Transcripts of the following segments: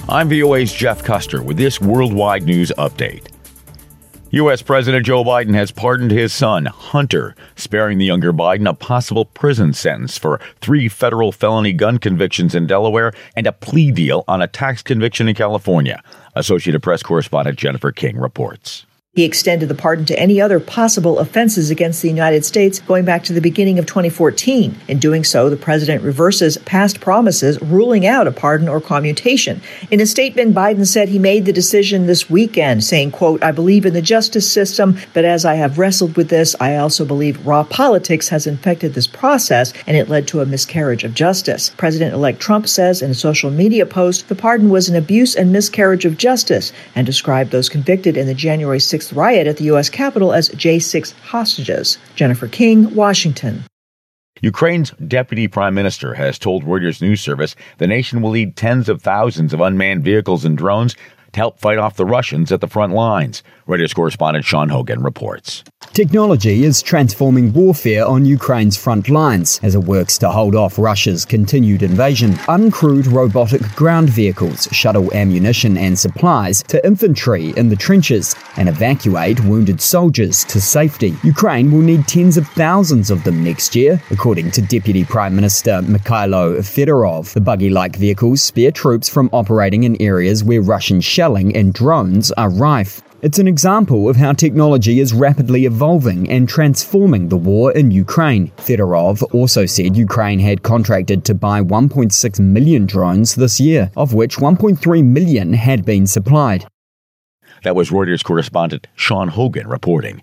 I'm VOA's Jeff Custer with this worldwide news update. U.S. President Joe Biden has pardoned his son, Hunter, sparing the younger Biden a possible prison sentence for 3 federal felony gun convictions in Delaware and a plea deal on a tax conviction in California. Associated Press correspondent Jennifer King reports. He extended the pardon to any other possible offenses against the United States going back to the beginning of 2014. In doing so, the president reverses past promises, ruling out a pardon or commutation. In a statement, Biden said he made the decision this weekend, saying, quote, "I believe in the justice system, but as I have wrestled with this, I also believe raw politics has infected this process, and it led to a miscarriage of justice." President-elect Trump says in a social media post the pardon was an abuse and miscarriage of justice, and described those convicted in the January 6th riot at the U.S. Capitol as J6 hostages. Jennifer King, Washington. Ukraine's deputy prime minister has told Reuters news service the nation will need tens of thousands of unmanned vehicles and drones to help fight off the Russians at the front lines. Reuters correspondent Sean Hogan reports. Technology is transforming warfare on Ukraine's front lines as it works to hold off Russia's continued invasion. Uncrewed robotic ground vehicles shuttle ammunition and supplies to infantry in the trenches and evacuate wounded soldiers to safety. Ukraine will need tens of thousands of them next year, according to Deputy Prime Minister Mikhailo Fedorov. The buggy-like vehicles spare troops from operating in areas where Russian shelling and drones are rife. It's an example of how technology is rapidly evolving and transforming the war in Ukraine. Fedorov also said Ukraine had contracted to buy 1.6 million drones this year, of which 1.3 million had been supplied. That was Reuters correspondent Sean Hogan reporting.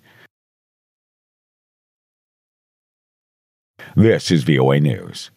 This is VOA News.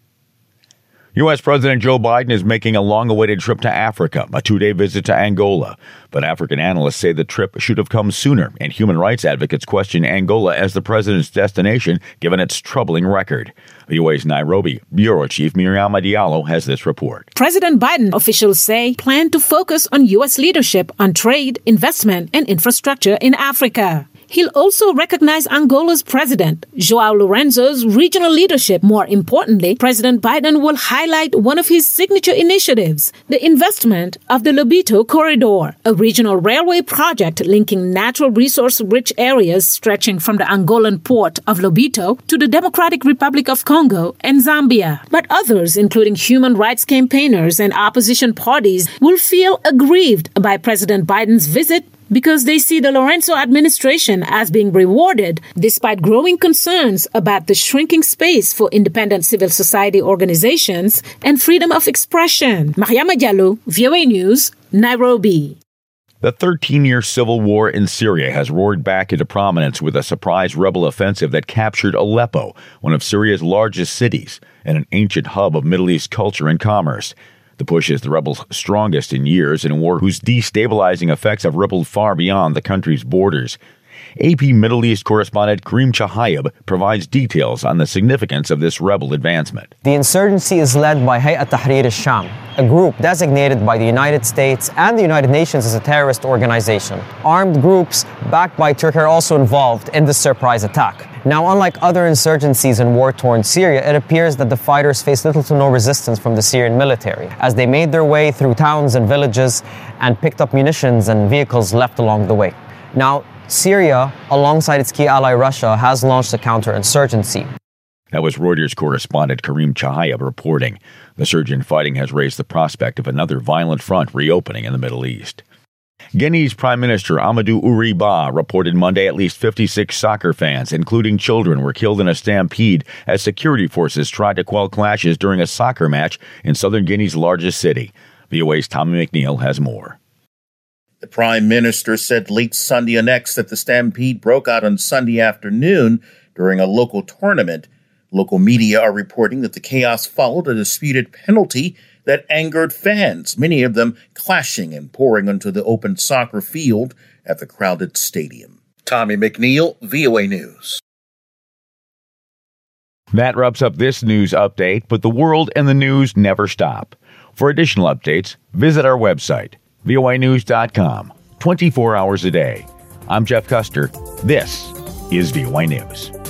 U.S. President Joe Biden is making a long-awaited trip to Africa, a 2-day visit to Angola. But African analysts say the trip should have come sooner, and human rights advocates question Angola as the president's destination, given its troubling record. VOA's Nairobi Bureau Chief Miriama Diallo has this report. President Biden, officials say, plan to focus on U.S. leadership on trade, investment, and infrastructure in Africa. He'll also recognize Angola's president, João Lourenço's regional leadership. More importantly, President Biden will highlight one of his signature initiatives, the investment of the Lobito Corridor, a regional railway project linking natural resource-rich areas stretching from the Angolan port of Lobito to the Democratic Republic of Congo and Zambia. But others, including human rights campaigners and opposition parties, will feel aggrieved by President Biden's visit because they see the Lourenço administration as being rewarded despite growing concerns about the shrinking space for independent civil society organizations and freedom of expression. Mariama Diallo, VOA News, Nairobi. The 13-year civil war in Syria has roared back into prominence with a surprise rebel offensive that captured Aleppo, one of Syria's largest cities and an ancient hub of Middle East culture and commerce. The push is the rebels' strongest in years in a war whose destabilizing effects have rippled far beyond the country's borders. AP Middle East correspondent Karim Chahayeb provides details on the significance of this rebel advancement. The insurgency is led by Hayat Tahrir al-Sham, a group designated by the United States and the United Nations as a terrorist organization. Armed groups backed by Turkey are also involved in this surprise attack. Now, unlike other insurgencies in war-torn Syria, it appears that the fighters faced little to no resistance from the Syrian military, as they made their way through towns and villages and picked up munitions and vehicles left along the way. Now, Syria, alongside its key ally Russia, has launched a counterinsurgency. That was Reuters correspondent Karim Chahayeb reporting. The surge in fighting has raised the prospect of another violent front reopening in the Middle East. Guinea's Prime Minister Amadou Ouri Ba reported Monday at least 56 soccer fans, including children, were killed in a stampede as security forces tried to quell clashes during a soccer match in southern Guinea's largest city. VOA's Tommy McNeil has more. The Prime Minister said late Sunday on X that the stampede broke out on Sunday afternoon during a local tournament. Local media are reporting that the chaos followed a disputed penalty that angered fans, many of them clashing and pouring onto the open soccer field at the crowded stadium. Tommy McNeil, VOA News. That wraps up this news update, but the world and the news never stop. For additional updates, visit our website, voanews.com, 24 hours a day. I'm Jeff Custer. This is VOA News.